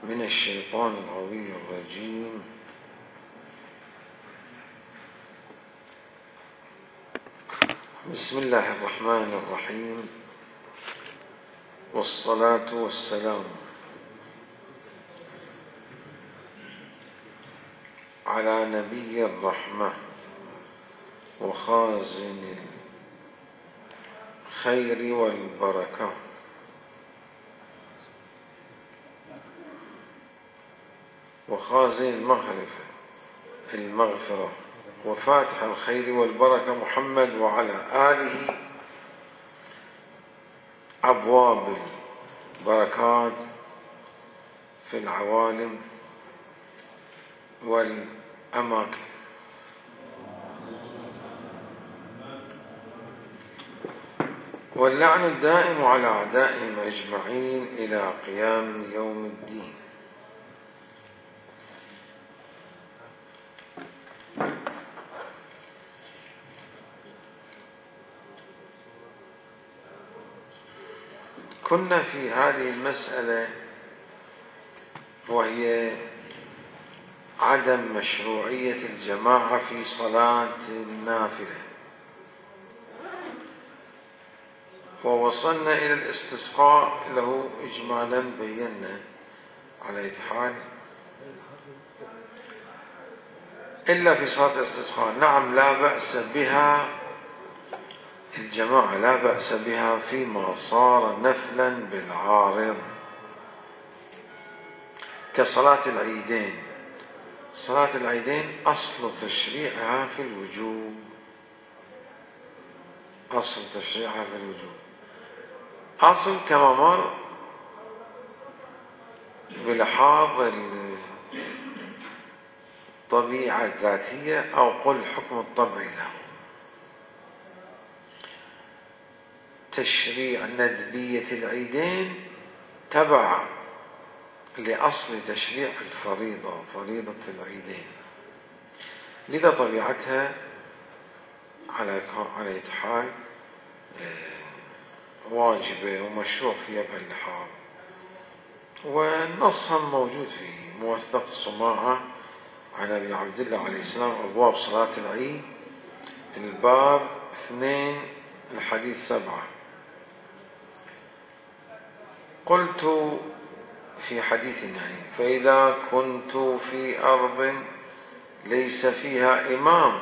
من الشيطان الغوي الرجيم. بسم الله الرحمن الرحيم، والصلاة والسلام على نبي الرحمة وخازن الخير والبركة وخازن المغفرة وفاتح الخير والبركة محمد وعلى آله أبواب البركات في العوالم والأماكن. واللعن الدائم على أعدائهم أجمعين إلى قيام يوم الدين. كنا في هذه المسألة، وهي عدم مشروعية الجماعة في صلاة النافلة، ووصلنا إلى الاستسقاء له إجمالا بينا على أي حال إلا في صلاة الاستسقاء. نعم، لا بأس بها الجماعة، لا بأس بها فيما صار نفلا بالعارض كصلاة العيدين. صلاة العيدين أصل تشريعها في الوجوب، أصل تشريعها في الوجوب، أصل كما مر بلحاظ الطبيعة الذاتية أو قل حكم الطبع له. تشريع ندبية العيدين تبع لأصل تشريع الفريضة، فريضة العيدين، لذا طبيعتها على أي حال واجبة ومشروع في أبها اللحاظ. والنص موجود في موثق الصماعة عن أبي عبد الله عليه السلام، أبواب صلاة العيد، الباب 2 الحديث 7. قلت في حديث يعني: فإذا كنت في أرض ليس فيها إمام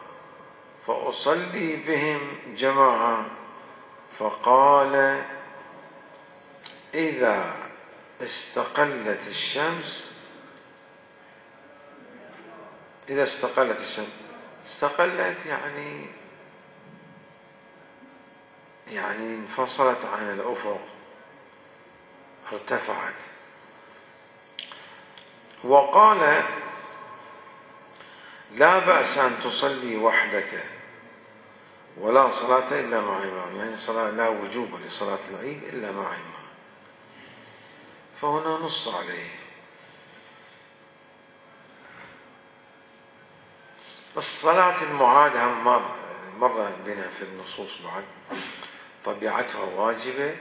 فأصلي بهم جماعة. فقال: إذا استقلت الشمس، إذا استقلت الشمس، استقلت يعني انفصلت عن الأفق، ارتفعت. وقال: لا بأس أن تصلي وحدك ولا صلاة إلا مع إمام، يعني صلاة لا وجوب لصلاة العيد إلا مع إمام. فهنا نص عليه. الصلاة المعادة مر بنا في النصوص بعد، طبيعتها واجبة،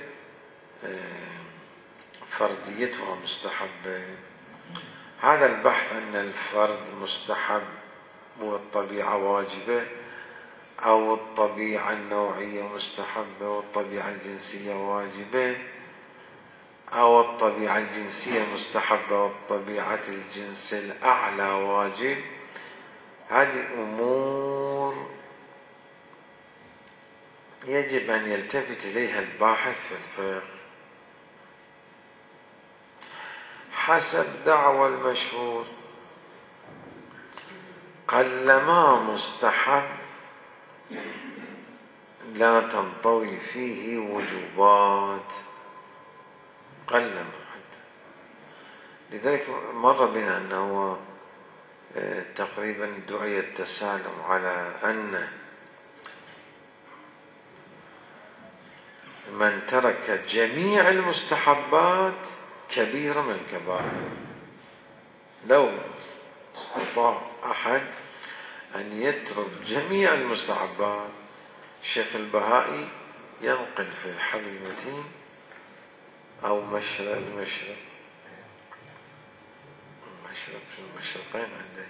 فرديتها مستحبة. هذا البحث أن الفرد مستحب والطبيعة واجبة، أو الطبيعة النوعية مستحبة والطبيعة الجنسية واجبة، أو الطبيعة الجنسية مستحبة والطبيعة الجنس الأعلى واجب، هذه أمور يجب أن يلتفت إليها الباحث في الفقه حسب دعوى المشهور. قلما مستحب لا تنطوي فيه وجوبات، قلما حتى. لذلك مر بنا أنه تقريبا دعي التسالم على أن من ترك جميع المستحبات كبيرة من الكبائر. لو استطاع أحد أن يترك جميع المستحبات، الشيخ البهائي ينقل في حبل المتين أو مشرى المشرى في المشرقين عنده.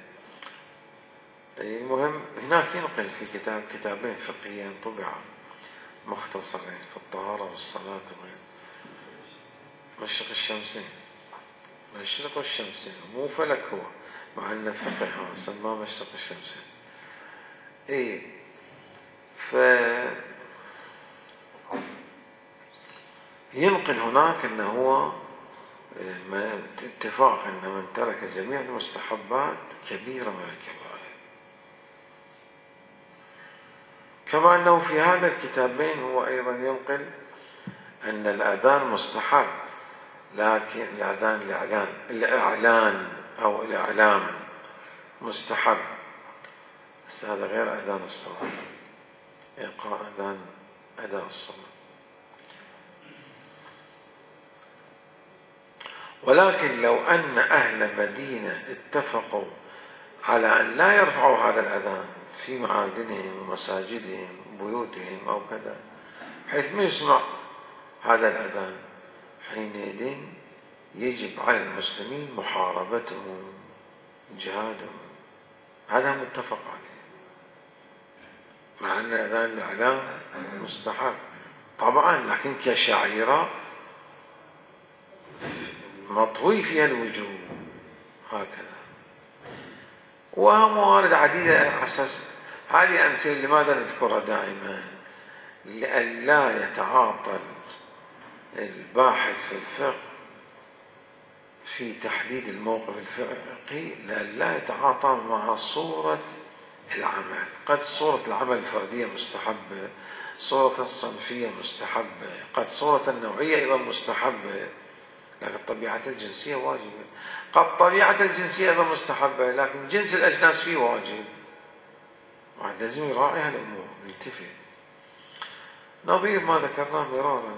المهم هناك ينقل في كتابين فقهيين طبعا مختصرين في الطهارة والصلاة وغيره. مشرق الشمسين، مشرق الشمسين مو فلك هو، مع انه فقه سماه مشرق الشمسين. ينقل هناك انه هو اتفاق ان من ترك جميع المستحبات كبيرة من الكبائر. كما انه في هذا الكتابين هو ايضا ينقل ان الاذان مستحب، لكن الاعلان او الاعلام مستحب، بس هذا غير اذان الصلاة، إيقاع اذان اداء الصلاة. ولكن لو أن أهل مدينة اتفقوا على أن لا يرفعوا هذا الأذان في معادنهم ومساجدهم وبيوتهم أو كذا، حيث ما يسمع هذا الأذان، حينئذ يجب على المسلمين محاربتهم، جهادهم. هذا متفق عليه، مع أن أذان الإعلام مستحب طبعا، لكن كشعيرة مطوي فيها الوجوب هكذا. وموارد عديدة على أساس هذه أمثلة. لماذا نذكرها دائما؟ لئلا يتعاطل الباحث في الفقه في تحديد الموقف الفقهي، لئلا يتعاطى مع صورة العمل. قد صورة العمل الفردية مستحبة، صورة الصنفية مستحبة، قد صورة النوعية أيضا مستحبة، لكن الطبيعة الجنسية واجبة. قد طبيعة الجنسية أيضا مستحبة، لكن جنس الأجناس فيه واجب. واحد لازم يراعي هالأمور، يلتفت. نظير ما ذكرناه مرارا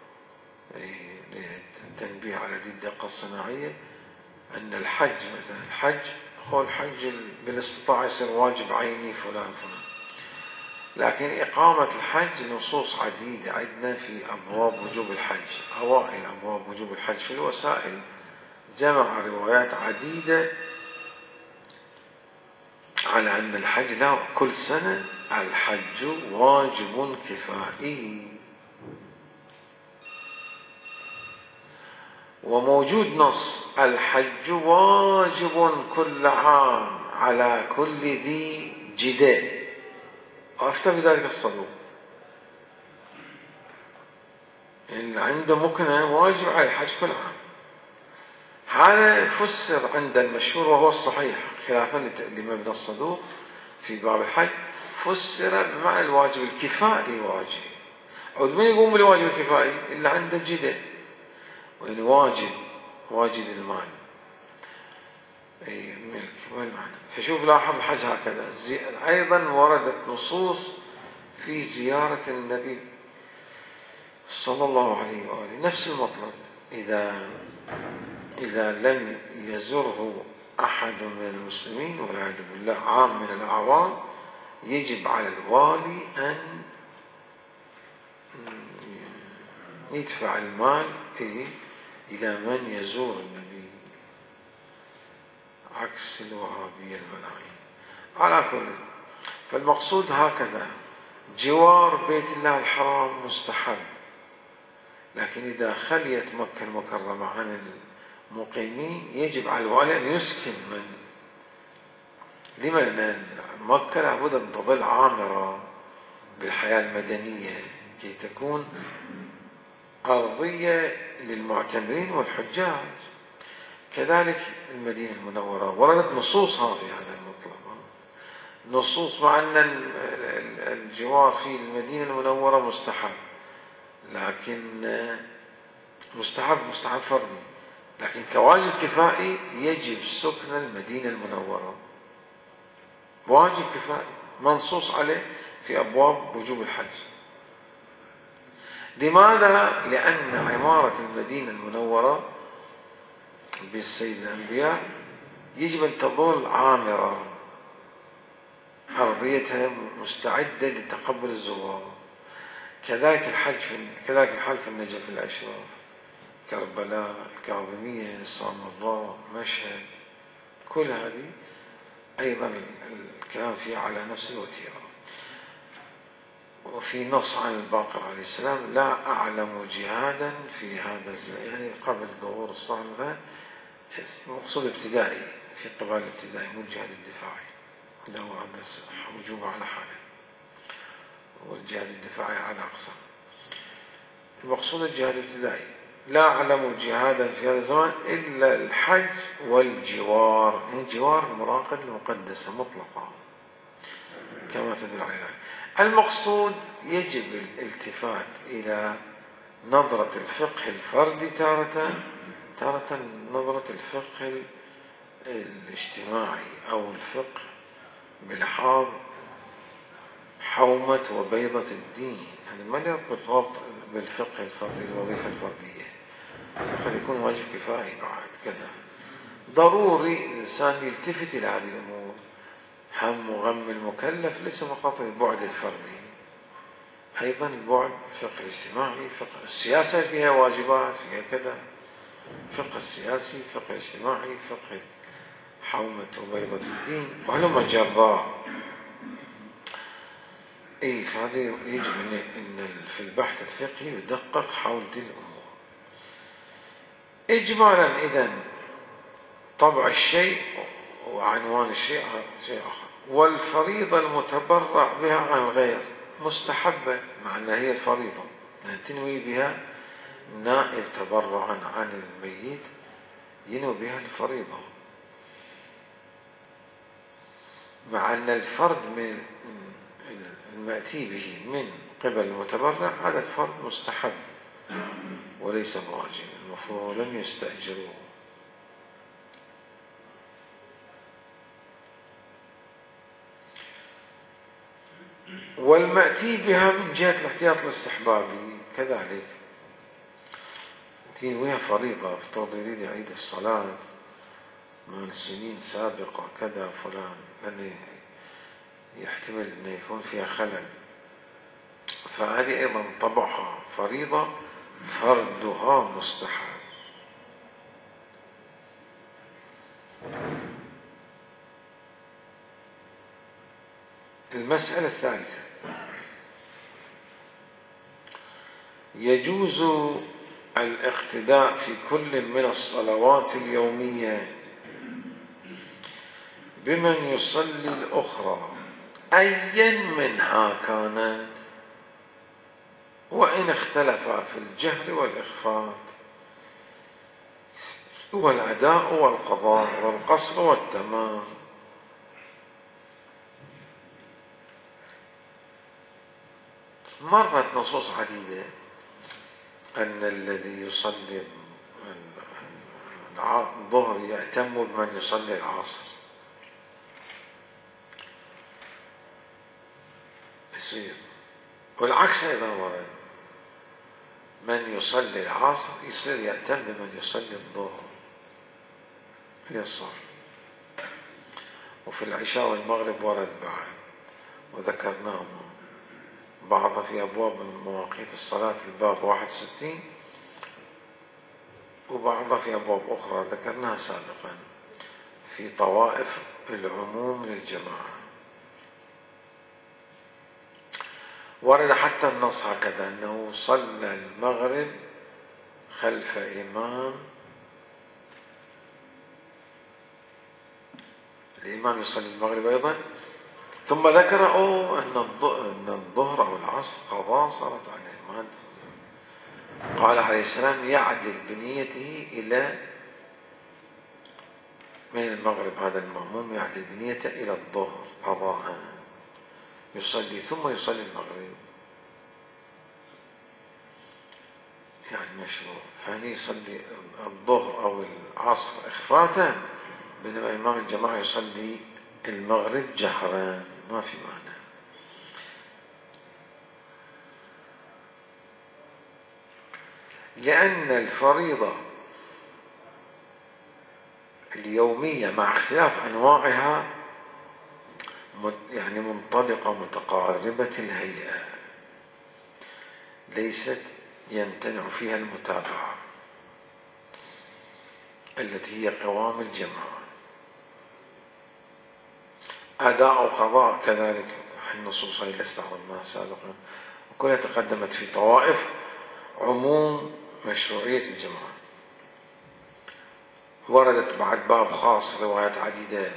للتنبيه على دي الدقة الصناعية، أن الحج مثلا، الحج بالاستطاعة يصير واجب عيني فلان. لكن إقامة الحج نصوص عديدة عندنا في أبواب وجوب الحج. أوائل أبواب وجوب الحج في الوسائل جمع روايات عديدة على أن الحج لا، كل سنة الحج واجب كفائي. وموجود نص الحج واجب كل عام على كل ذي جدال، وأفتى بذلك الصدوق. اللي عنده مكنة واجب على الحج كل عام. هذا فسر عند المشهور وهو الصحيح خلافا لمبنى الصدوق في باب الحج، فسر بمعنى الواجب الكفائي واجب. أو من يقوم بالواجب الكفائي؟ اللي عنده جدة، وإن واجد المال، ملك والمعنى. فشوف لاحظ الحج هكذا. أيضا وردت نصوص في زيارة النبي صلى الله عليه وآله، نفس المطلب. إذا لم يزره أحد من المسلمين والعياذ بالله عام من الأعوام، يجب على الوالي أن يدفع المال إلى من يزور النبي، عكس الوهابية الملاعين. على كل، فالمقصود هكذا، جوار بيت الله الحرام مستحب، لكن إذا خليت مكة المكرمة عن المقيمين يجب على الوالي أن يسكن لما؟ لأن مكة لابد أن تظل عامرة بالحياة المدنية كي تكون أرضية للمعتمرين والحجاج. كذلك المدينة المنورة وردت نصوصها في هذا المطلب، نصوص، مع أن الجوار في المدينة المنورة مستحب، لكن مستحب فردي، لكن كواجب كفائي يجب سكن المدينة المنورة، واجب كفائي منصوص عليه في أبواب وجوب الحج. لماذا؟ لأن عمارة المدينة المنورة بالسيد الأنبياء يجب أن تظل عامرة، أرضيتها مستعدة لتقبل الزوار. كذلك الحال في النجف الأشراف، كربلاء، الكاظمية، السامراء، مشهد، كل هذه أيضا الكلام فيها على نفس الوتيرة. وفي نص عن الباقر عليه السلام: لا أعلم جهادا في هذا يعني قبل ظهور الصحابة، مقصود ابتدائي في قبال الابتدائي، مو الجهاد الدفاعي، لا هو هذا وجوب على حاله، والجهاد الدفاعي على أقسام. المقصود الجهاد الابتدائي: لا أعلم جهادا في هذا الزمان إلا الحج والجوار. يعني الجوار المراقد المقدسة مطلقة كما تدل عليه. المقصود يجب الالتفات إلى نظرة الفقه الفردي تارة نظرة الفقه الاجتماعي أو الفقه بلحاظ حومة وبيضة الدين. هذا ما يربط ربط بالفقه الفردي الوظيفة الفردية، قد يكون واجب كفائي بعد كذا. ضروري الإنسان يلتفت إلى هذه الأمور. هم وغم المكلف ليس فقط البعد الفردي، أيضا البعد الفقه الاجتماعي، فقه السياسة فيها واجبات، فيها كذا، فقه السياسي، فقه الاجتماعي، فقه حومة وبيضة الدين، وهلما جرا. فهذا يجب أن في البحث الفقهي يدقق حول دي الأمور. إجمالا إذن طبع الشيء وعنوان الشيء شيء آخر. والفريضة المتبرع بها عن الغير مستحبة، مع أنها هي الفريضة، تنوي بها نائب تبرعا عن الميت، ينوي بها الفريضة، مع أن الفرد من المأتي به من قبل المتبرع هذا الفرد مستحب وليس بواجب، المفروض لم يستأجروه. والمأتي بها من جهة الاحتياط الاستحبابي كذلك، تنويها فريضة، افترض يريد يعيد الصلاة من سنين سابقة كذا فلان، لأن يحتمل أن يكون فيها خلل، فهذه أيضا طبعها فريضة، فردها مستحب. المسألة الثالثة: يجوز الاقتداء في كل من الصلوات اليومية بمن يصلي الأخرى أيا منها كانت، وإن اختلفا في الجهر والإخفاء والأداء والقضاء والقصر والتمام. مرت نصوص عديدة أن الذي يصلي الظهر يأتم بمن يصلي العصر، يصير، والعكس أيضا ورد، من يصلي العصر يصير يأتم بمن يصلي الظهر يصح. وفي العشاء والمغرب ورد بعد، وذكرناه بعض في أبواب مواقيت الصلاة الباب 61، وبعض في أبواب أخرى ذكرناها سابقا في طوائف العموم للجماعة. ورد حتى النص هكذا أنه صلى المغرب خلف إمام، الإمام يصلي المغرب أيضا، ثم ذكر أن الظهر أو العصر قضاء صارت عليه، قال عليه السلام: يعدل بنيته إلى من المغرب، هذا المأموم يعدل بنيته إلى الظهر قضاء، يصلي ثم يصلي المغرب، يعني مشروع. فهني يصلي الظهر أو العصر إخفاتا، بينما إمام الجماعة يصلي المغرب جهرا، ما في معنى. لأن الفريضة اليومية مع اختلاف أنواعها يعني منطلقة متقاربة الهيئة، ليست يمتنع فيها المتابعة التي هي قوام الجماعة. أداء أو قضاء كذلك النصوص هذه اللي استعرضناها سابقا، وكلها تقدمت في طوائف عموم مشروعية الجماعة. وردت بعد باب خاص روايات عديدة،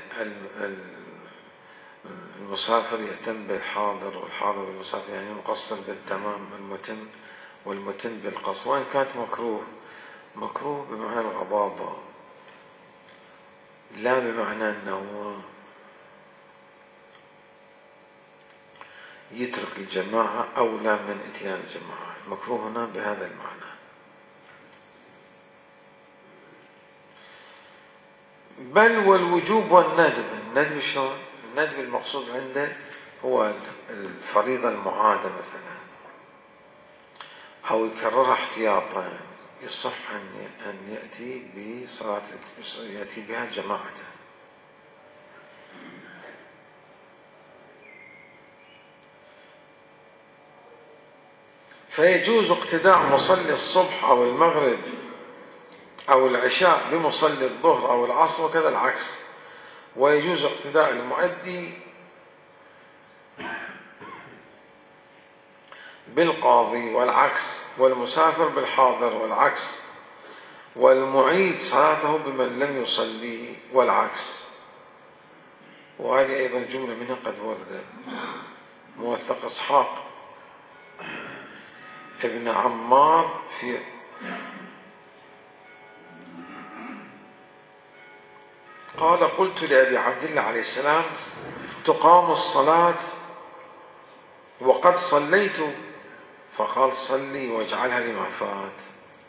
المسافر يأتم بالحاضر والحاضر بالمسافر، يعني المقصر بالتمام المتم والمتم بالقصر، وإن كانت مكروه بمعنى الغضاضة، لا بمعنى أنه يترك الجماعة أولى من إتيان الجماعة. المكروه هنا بهذا المعنى. بل والوجوب والندب. الندب شلون؟ الندب المقصود عنده هو الفريضة المعادة مثلا، أو يكررها احتياطا، يصح أن يأتي بصلاة، يأتي بها جماعة. فيجوز اقتداء مصلي الصبح أو المغرب أو العشاء بمصلي الظهر أو العصر، وكذا العكس. ويجوز اقتداء المؤدي بالقاضي والعكس، والمسافر بالحاضر والعكس، والمعيد صلاته بمن لم يصلي والعكس. وهذه أيضا جملة منها قد وردت. موثق إسحاق ابن عمار في قال: قلت لأبي عبد الله عليه السلام: تقام الصلاة وقد صليت؟ فقال: صلي واجعلها لما فات.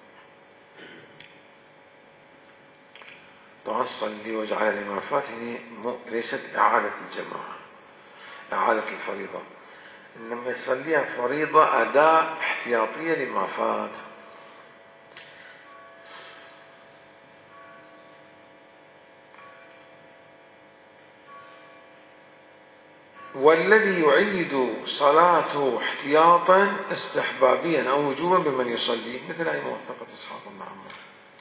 طبعا صلي واجعلها لما فات هي ليست إعادة الجماعة، إعادة الفريضة، إنما يصليها فريضة أداء احتياطية لما فات. والذي يعيد صلاته احتياطا استحبابيا أو وجوبا بمن يصلي، مثل أي موثقة إسحاق بن عمار،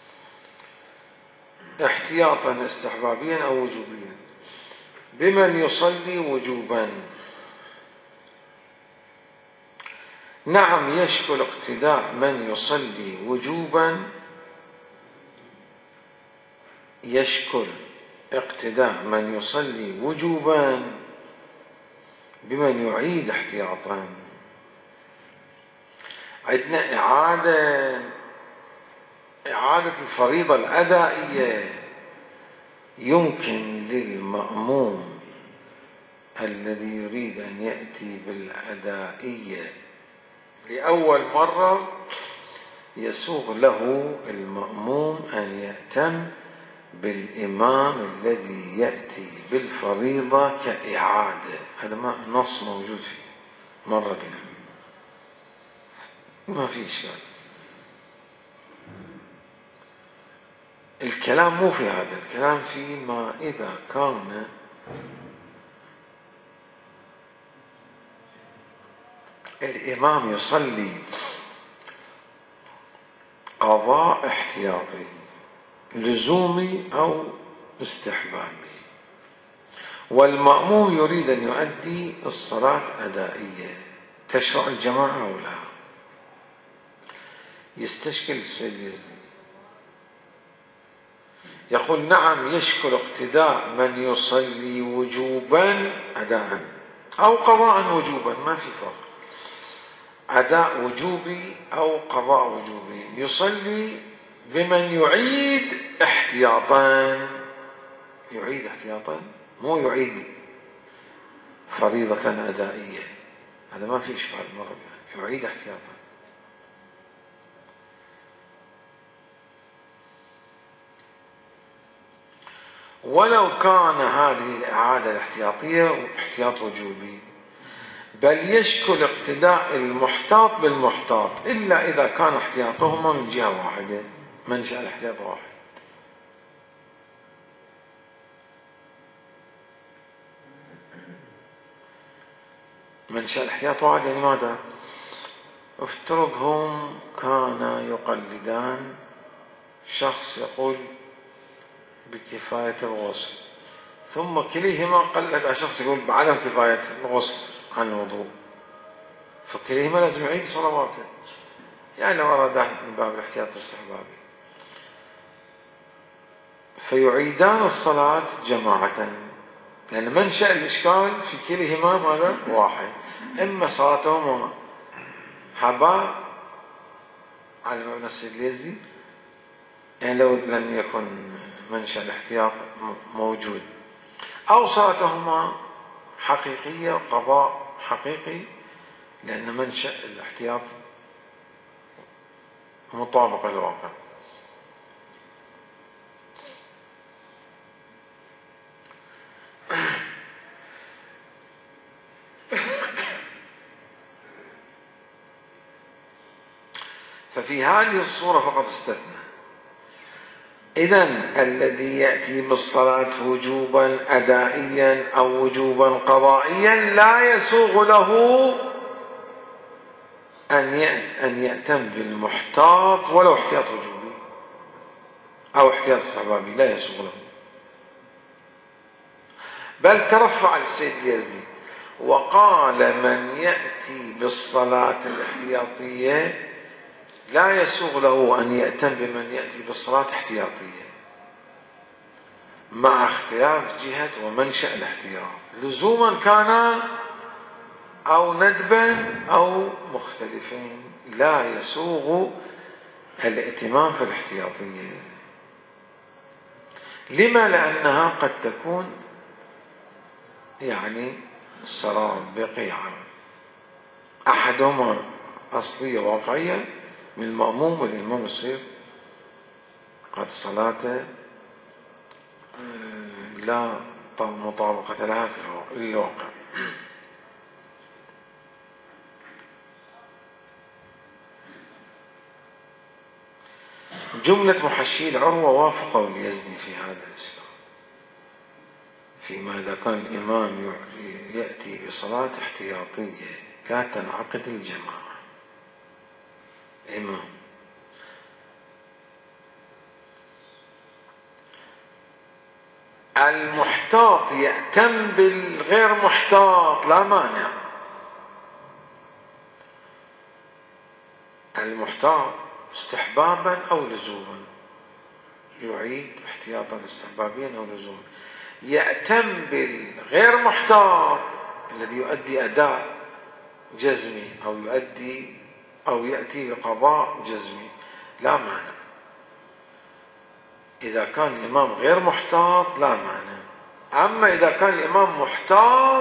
احتياطا استحبابيا أو وجوبيا بمن يصلي وجوبا. نعم، يشكل اقتداء من يصلي وجوبا، يشكل اقتداء من يصلي وجوبا بمن يعيد احتياطا. عندنا إعادة الفريضة الأدائية يمكن للمأموم الذي يريد أن يأتي بالأدائية لأول مرة، يسوغ له المأموم أن يأتم بالإمام الذي يأتي بالفريضة كإعادة. هذا نص موجود فيه، مر بنا، ما في إشكال. الكلام مو في هذا، الكلام فيما إذا كان الإمام يصلي قضاء احتياطي لزومي أو استحبابي، والمأموم يريد أن يؤدي الصلاة أدائية، تشرع الجماعة أو لا؟ يستشكل السيد يزيد، يقول: نعم، يشكل اقتداء من يصلي وجوبا أداء أو قضاء وجوبا، ما في فرق، أداء وجوبي أو قضاء وجوبي، يصلي بمن يعيد احتياطا. يعيد احتياطا، مو يعيد فريضة أدائية، هذا ما في إشكال، مرة يعيد احتياطا. ولو كان هذه الإعادة الاحتياطية احتياط وجوبي، بل يشكل اقتداء المحتاط بالمحتاط، إلا إذا كان احتياطهما من جهة واحدة، منشأ الاحتياط واحد. منشأ الاحتياط واحد يعني ماذا؟ افترضهم كانا يقلدان شخص يقول بكفاية الغسل، ثم كليهما قلد شخص يقول بعدم كفاية الغسل عن الوضوء، فكليهما لازم يعيد صلواته، يعني ورد من باب الاحتياط الاستحبابي، فيعيدان الصلاة جماعة، لأن منشأ الإشكال في كليهما ماذا؟ واحد، إما صلاتهما هباء على مبنى السيد اليزدي، يعني لو لم يكن منشأ الاحتياط موجود، أو صلاتهما حقيقية قضاء حقيقي، لأن منشأ الاحتياط مطابق للواقع. ففي هذه الصورة فقط استثنى. إذن الذي يأتي بالصلاة وجوبا أدائيا أو وجوبا قضائيا لا يسوغ له أن يأتم بالمحتاط ولو احتياط وجوبي أو احتياط استحبابي، لا يسوغ له. بل ترفع السيد اليزدي وقال من يأتي بالصلاة الاحتياطية لا يسوغ له أن يأتم بمن يأتي بالصلاة احتياطية، مع اختلاف جهة ومنشأ الاحتياط، لزوما كان أو ندبا أو مختلفين، لا يسوغ الائتمام في الاحتياطية. لما؟ لأنها قد تكون يعني سراب بقيعة، أحدهما أصلية واقعية من المأموم والإمام يصير قد صلاته لا مطابقة لها في الواقع. جملة محشي العروة وافقوا اليزدي في هذا الشيء، فيما إذا كان الإمام يأتي بصلاة احتياطية لا تنعقد الجماعة. إمام المحتاط يأتم بالغير محتاط لا مانع، المحتاط استحبابا أو لزوما يعيد احتياطا استحبابيا أو لزوما، يأتم بالغير محتاط الذي يؤدي أداء جزمي أو يأتي بقضاء جزمي لا مانع. إذا كان الإمام غير محتاط لا مانع، أما إذا كان الإمام محتاط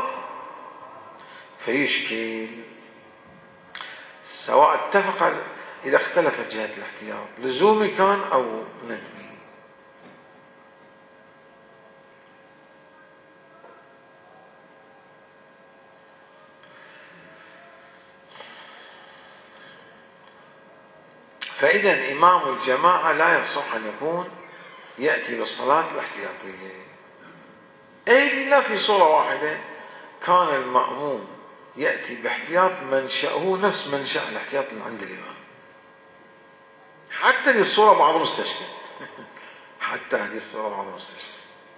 فيشكل، سواء اتفق إذا اختلفت جهة الاحتياط لزومي كان أو ندبي. فإذا إمام الجماعة لا يصح أن يكون يأتي بالصلاة الاحتياطية إلا في صورة واحدة، كان المأموم يأتي باحتياط منشأه نفس منشأ الاحتياط اللي عند الإمام. حتى هذه الصورة بعض مستشكل حتى هذه الصورة بعض مستشكل.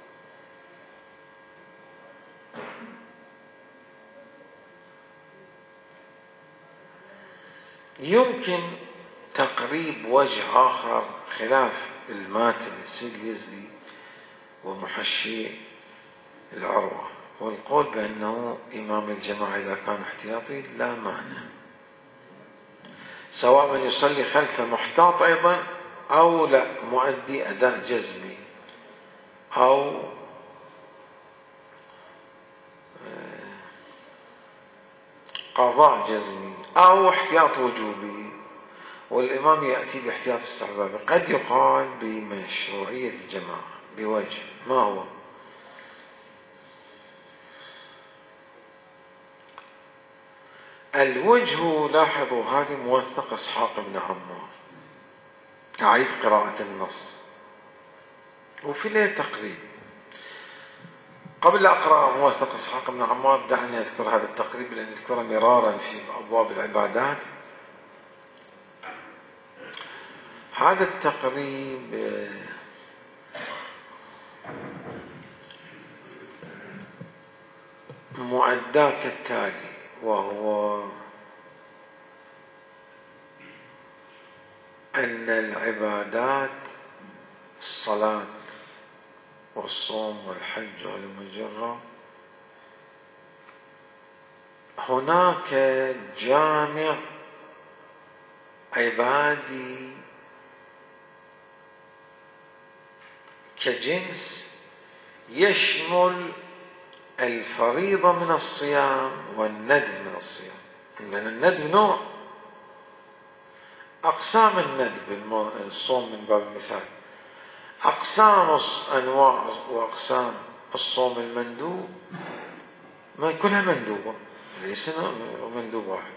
يمكن تقريب وجه آخر خلاف الماتن السيد اليزدي ومحشي العروة، والقول بأنه إمام الجماعة إذا كان احتياطي لا معنى، سواء من يصلي خلف محتاط أيضا أو لا مؤدي أداء جزمي أو قضاء جزمي أو احتياط وجوبي، والإمام يأتي باحتياط استحبابي. قد يقال بمشروعية الجماعة بوجه، ما هو؟ الوجه، لاحظوا هذه موثق إسحاق بن عمار، أعيد قراءة النص وفي له تقريب. قبل أقرأ موثق إسحاق بن عمار دعني أذكر هذا التقريب لأن أذكره مرارا في أبواب العبادات. هذا التقريب مؤداه كالتالي، وهو أن العبادات الصلاة والصوم والحج والمجرة هناك جامع عبادي كجنس يشمل الفريضة من الصيام والندب من الصيام. لأن الندب نوع أقسام الندب، الصوم من باب المثال، أقسام أنواع وأقسام الصوم المندوب ما كلها مندوبة، ليس مندوب واحد.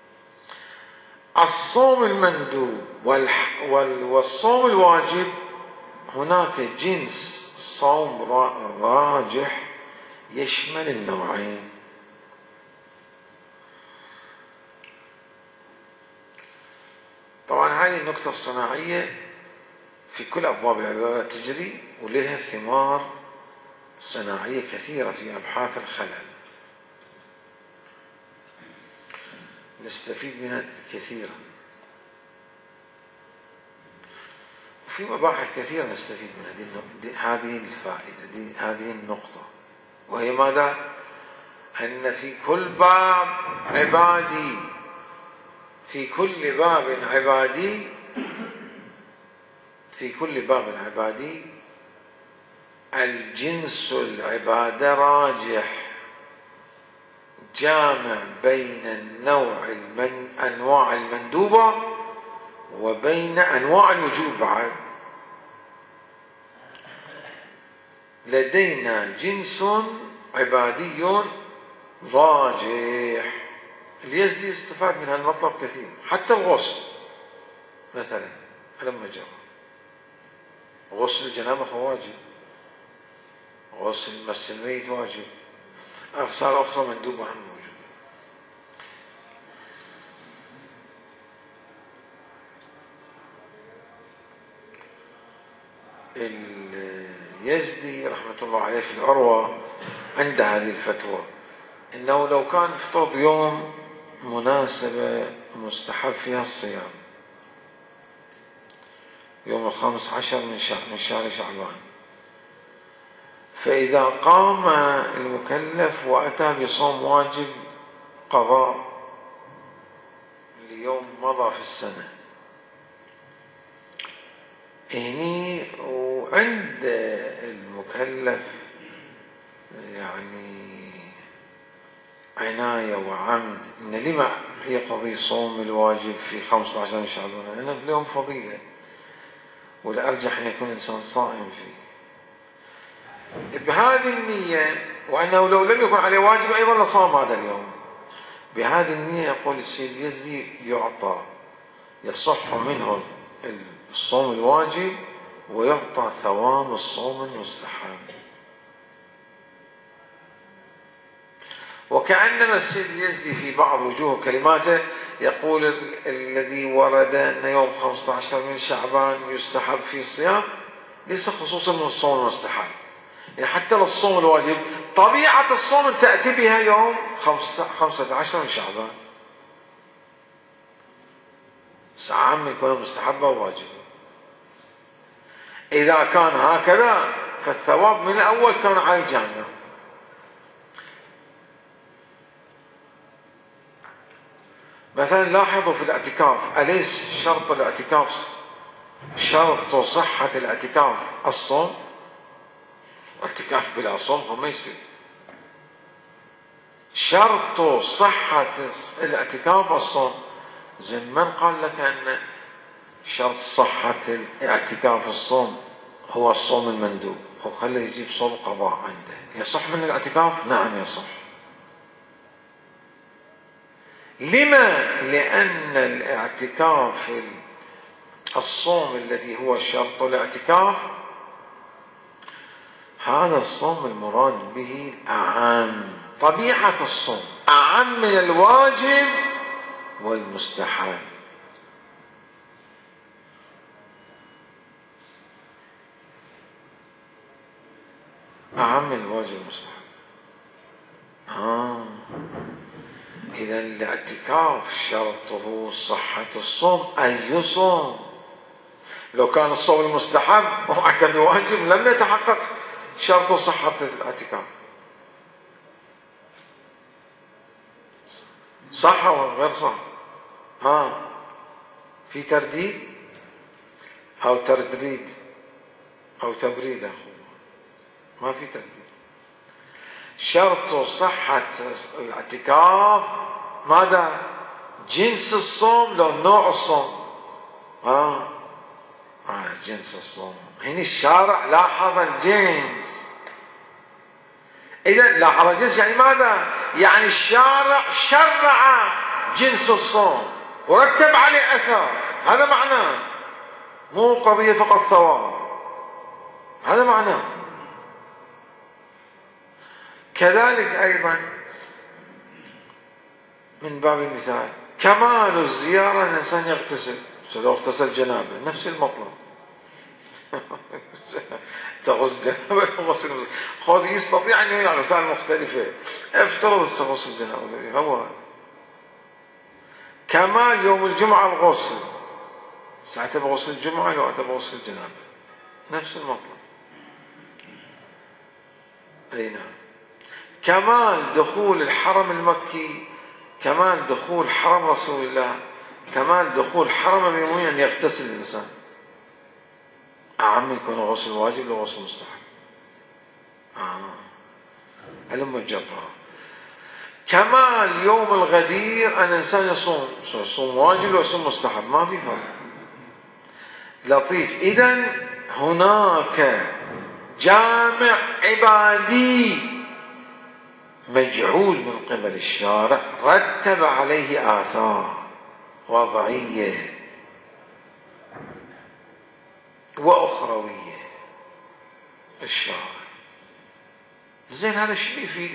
الصوم المندوب والصوم الواجب هناك جنس صوم راجح يشمل النوعين. طبعا هذه النقطة الصناعية في كل أبواب العبادات تجري، ولها ثمار صناعية كثيرة في أبحاث الخلل نستفيد منها كثيرا، وفي مباحث كثيرة نستفيد منها. هذه الفائدة، هذه النقطة، وهي ماذا؟ أن في كل باب عبادي، في كل باب عبادي الجنس العبادة راجح جامع بين أنواع المندوبة وبين أنواع الوجوب. بعد لدينا جنس عبادي راجح. اليزدي استفاد من هالمطلب كثير. حتى الغسل مثلا لما جرى غسل الجنابة واجب، غسل مس الميت واجب، أغسال أخرى مندوبة عن موجودة. اليزدي رحمة الله عليه في العروة عند هذه الفتوى إنه لو كان افترض يوم مناسبة مستحب فيها الصيام، يوم 15 من شهر شعبان، فإذا قام المكلف وأتى بصوم واجب قضاء ليوم مضى في السنة، هني وعند المكلف يعني عناية وعمد إن لما يقضي صوم الواجب في 15 من شعبان، لأنه في اليوم فضيلة والأرجح أن يكون الإنسان صائم فيه بهذه النية، وأنه لو لم يكن عليه واجب أيضا لصام هذا اليوم. بهذه النية يقول السيد اليزدي يعطى، يصح منه الصوم الواجب ويعطى ثواب الصوم المستحب. وكأنما السيد اليزدي في بعض وجوه كلماته يقول الذي ورد أن يوم 15 من شعبان يستحب فيه الصيام ليس خصوصا من الصوم المستحب، يعني حتى للصوم الواجب طبيعة الصوم تأتي بها يوم 15 من شعبان، ساعة يكون مستحبة وواجبة. إذا كان هكذا فالثواب من الأول كان على الجامع. مثلا لاحظوا في الاعتكاف، أليس شرط الاعتكاف شرط صحة الاعتكاف الصوم؟ اعتكاف بلا صوم ما يصير. شرط صحة الاعتكاف الصوم. زين من قال لك أن شرط صحة الاعتكاف الصوم هو الصوم المندوب؟ خليه يجيب صوم قضاء عنده. يصح من الاعتكاف؟ نعم يصح. لما؟ لأن الاعتكاف الصوم الذي هو شرط الاعتكاف هذا الصوم المراد به أعم، طبيعة الصوم أعم من الواجب والمستحب. أعم من الواجب والمستحب. إذا الاعتكاف شرطه صحة الصوم. أي صوم؟ لو كان الصوم المستحب وأتى بواجب لم يتحقق شرط صحة الاعتكاف. صح أو غير صح؟ في ترديد أو ترديد أو تبريد؟ ما في ترديد. شرط صحة الاعتكاف ماذا؟ جنس الصوم لو نوع الصوم. جنس الصوم. هنا الشارع لاحظ الجنس. إذا لاحظ الجنس يعني ماذا؟ يعني الشارع شرع جنس الصوم ورتب عليه أثر. هذا معناه، مو قضية فقط ثواب. هذا معناه. كذلك أيضا من باب المثال كمال الزيارة أن الإنسان يغتسل. لو اغتسل جنابه نفس المطلب. تغسل جنابه وغسل. خذ يستطيع أن يغسل مختلفة. افترض غسل جنابه هو هذا. كمال يوم الجمعة الغسل. ساعة بغسل الجمعة لو أتى بغسل جنابه نفس المطلب. أي نعم. كمال دخول الحرم المكي، كمال دخول حرم رسول الله، كمال دخول حرم المؤمنين أن يغتسل الإنسان. أعم يكون غسل واجب لو غسل مستحب. هلم الجبرة. كمال يوم الغدير أن الإنسان يصوم واجب لو يصوم مستحب، ما في فرق. لطيف. إذن هناك جامع عبادي مجعول من قبل الشارع رتب عليه آثار وضعية وأخروية الشارع. زين هذا الشيء يفيد.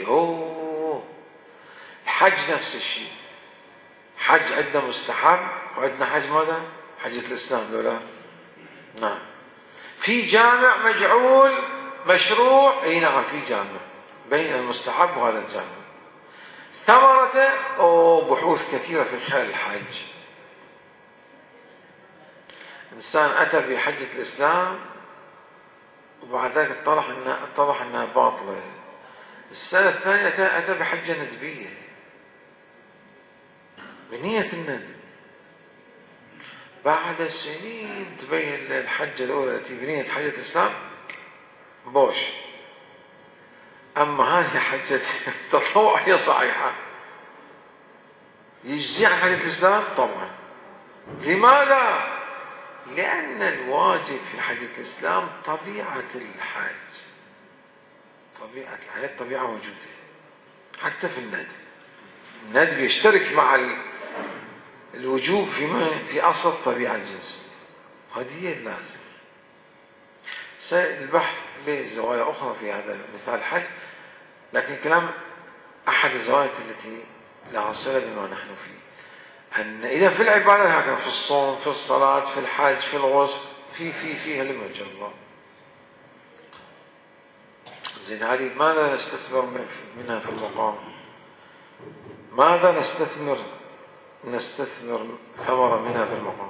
الحج نفس الشيء. حج عندنا مستحب وعندنا حج ماذا؟ حجة الإسلام لولا. نعم. في جامع مجعول مشروع. اي نعم في جامع بين المستحب وهذا الجامع. ثمرته بحوث كثيرة في خلال الحج. إنسان أتى بحجة الإسلام وبعد ذلك اتضح أنها باطلة. السنة الثانية أتى بحجة ندبية بنية الندب. بعد سنين تبين الحجة الأولى التي بنية حجة الإسلام بوش. أما هذه حجة التطوع هي صحيحة. يجزي عن حجة الإسلام طبعا. لماذا؟ لأن الواجب في حجة الإسلام طبيعة الحج. طبيعة الحج طبيعة موجودة حتى في الندب. الندب يشترك مع الوجوب في أصل الطبيعة الجنسية. هذه هي اللازم. البحث له زوايا أخرى في هذا مثال الحج، لكن كلام أحد الزوايا التي لها صلة بما نحن فيه أن إذا في العبادة هكذا، في الصوم، في الصلاة، في الحج، في الغسل، فيها لمجه الله. زين هذه ماذا نستثمر منها في المقام؟ ماذا نستثمر ثمرة منها في المقام؟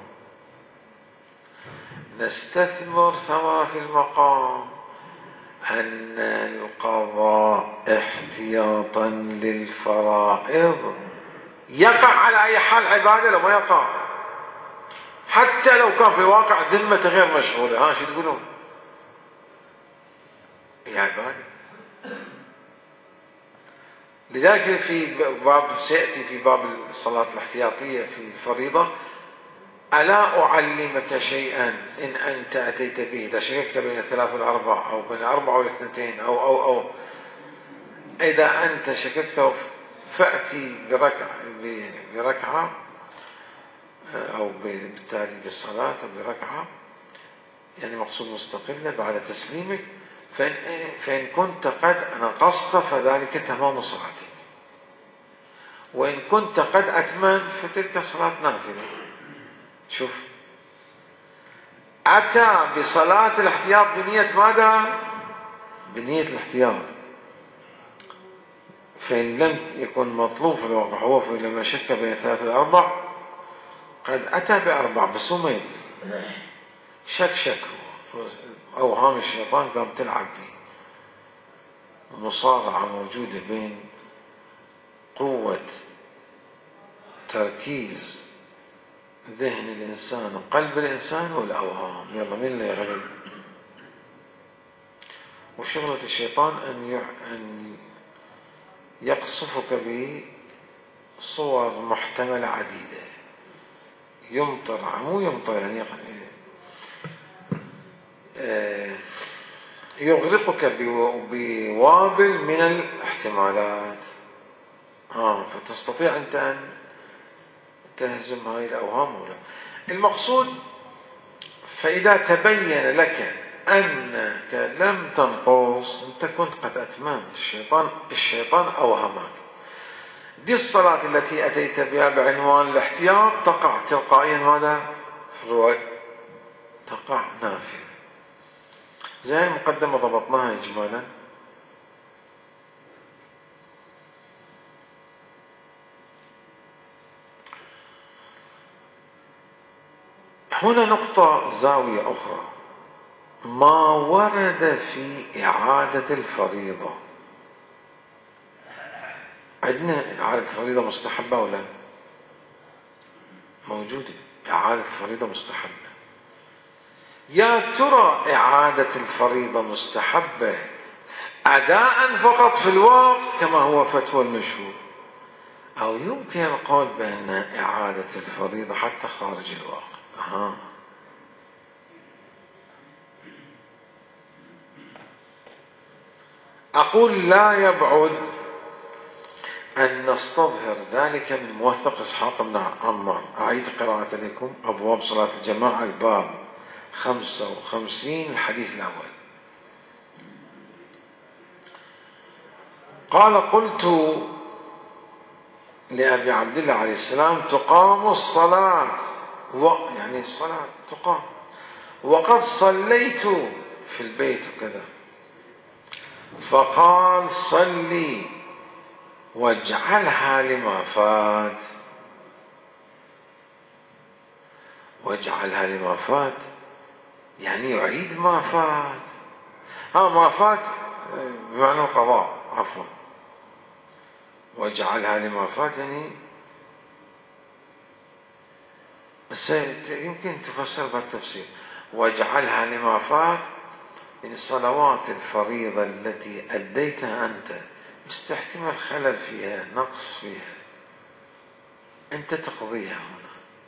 نستثمر ثمرة في المقام أن القضاء احتياطا للفرائض يقع على أي حال عبادة لو ما يقع، حتى لو كان في الواقع ذمة غير مشغولة. شو تقولون؟ هي عبادة. لذلك في باب سيأتي في باب الصلاة الاحتياطية في الفريضة: ألا أعلمك شيئا إن أنت أتيت به، إذا شككت بين 3 و4 أو بين 4 و2 أو إذا أنت شككت فأتي بركعة أو بالتالي بالصلاة بركعة، يعني مقصود مستقلة بعد تسليمك، فإن كنت قد نقصت فذلك تمام صلاتك، وإن كنت قد أتممت فتلك صلاة نافلة. شوف، أتى بصلاة الاحتياط بنية ماذا؟ بنية الاحتياط فإن لم يكن مطلوب في الواقع هو لما شك بين 3 و4 قد أتى ب4 بس هو ما يدري، شك هو أوهام الشيطان قام تلعب به. مصارعة موجودة بين قوة تركيز ذهن الإنسان وقلب الإنسان والأوهام، يلا مين اللي يغلب؟ وشغلة الشيطان أن يقصفك بصور محتملة عديدة، مو يمطر يعني يغرقك بوابل من الاحتمالات، فتستطيع أنت أن تهزم هذه الأوهام ولا. المقصود فإذا تبين لك أنك لم تنقص أنت كنت قد أتممت. الشيطان أوهمك. دي الصلاة التي أتيت بها بعنوان الاحتياط تقع تلقائيا ماذا؟ في الرواية تقع نافلة. زي المقدمة ضبطناها إجمالا. هنا نقطة زاوية أخرى، ما ورد في إعادة الفريضة. عندنا إعادة الفريضة مستحبة ولا موجودة؟ إعادة الفريضة مستحبة. يا ترى إعادة الفريضة مستحبة أداء فقط في الوقت كما هو فتوى المشهور، أو يمكن القول بأن إعادة الفريضة حتى خارج الوقت؟ أقول لا يبعد أن نستظهر ذلك من موثق إسحاق بن عمار. أعيد قراءة لكم أبواب صلاة الجماعة الباب 55 الحديث الأول. قال قلت لأبي عبد الله عليه السلام تقام الصلاة، يعني الصلاة تقام وقد صليت في البيت وكذا، فقال صلي واجعلها لما فات. واجعلها لما فات يعني يعيد ما فات. ما فات بمعنى القضاء، عفوا. واجعلها لما فات يعني يمكن تفسر بالتفسير. واجعلها لما فات من صلوات الفريضة التي أديتها أنت، مستحتمل خلل فيها، نقص فيها، أنت تقضيها هنا.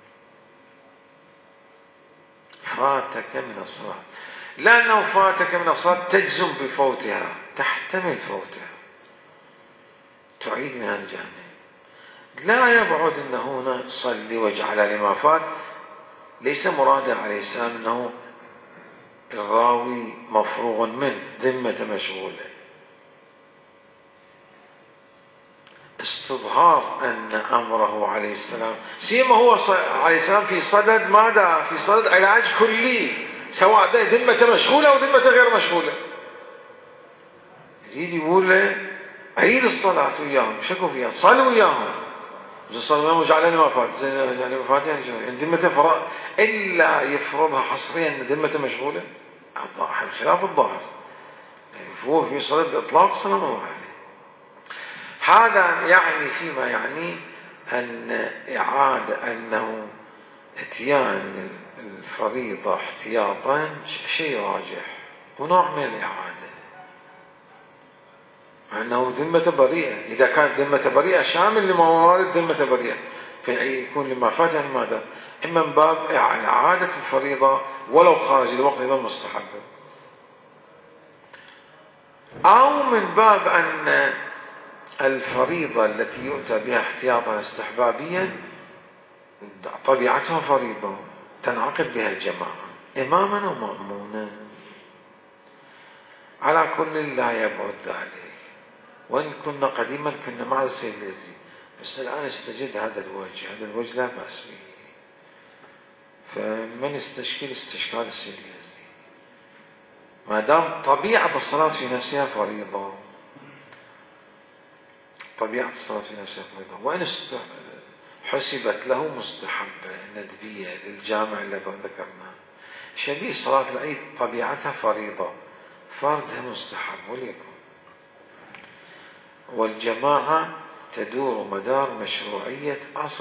فاتك من الصلاة، لأنه فاتك من الصلاة تجزم بفوتها، تحتمل فوتها، تعيد من الجانب. لا يبعد أن هنا صلي واجعل لما فات ليس مرادا عليه السلام أنه الراوي مفروغ منه، ذمة مشغولة. استظهار أن أمره عليه السلام سيما هو عليه السلام في صدد ماذا؟ في صدد علاج كلي، سواء ذمة مشغولة أو ذمة غير مشغولة. يريد يقول له عيد الصلاة وياهم، شكوا فيها، صلوا وياهم. صلوا وياهم وجعلني ما فات، يعني ما فات يعني ذمة فرض إلا يفرضها حصريا أن ذمة مشغولة، خلاف الظاهر. هو في صدد إطلاق صلاة عليه. هذا يعني فيما يعني أن إعادة أنه إتيان الفريضة احتياطا شيء راجح ونوع من الإعادة، مع أنه ذمة بريئة. إذا كانت ذمة بريئة شامل لما وارد ذمة بريئة، فيكون لما فات يعني ماذا؟ إما من باب إعادة الفريضة ولو خارج الوقت إذا مستحب، أو من باب أن الفريضة التي يؤتى بها احتياطا استحبابيا طبيعتها فريضة تنعقد بها الجماعة إماما ومأمونا. على كل لا يبعد ذلك. وإن كنا قديما كنا مع السيد اليزيد، بس الآن استجد هذا الوجه لا بأس به. فمن استشكل استشكال السيد اليزيد ما دام طبيعة الصلاة في نفسها فريضة. طبيعة الصلاة في نفسها فريضة، وإن حسبت له مستحبة ندبية للجامع اللي ذكرناه. شبيه صلاة العيد طبيعتها فريضة، فردها مستحب وليكن. والجماعة تدور مدار مشروعية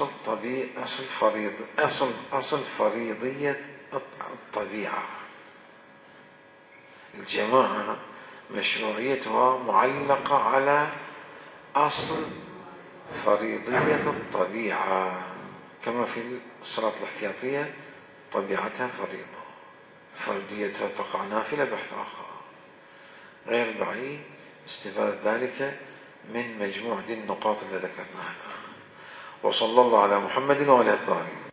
أصل فريضية الطبيعة. الجماعة مشروعيتها معلقة على أصل فريضية الطبيعة، كما في الصلاة الاحتياطية طبيعتها فريضة، فرديتها تقع نافلة بحث آخر. غير بعيد استفادة ذلك من مجموع دي النقاط اللي ذكرناها الآن. وصلى الله على محمد وعلى آله الطاهرين.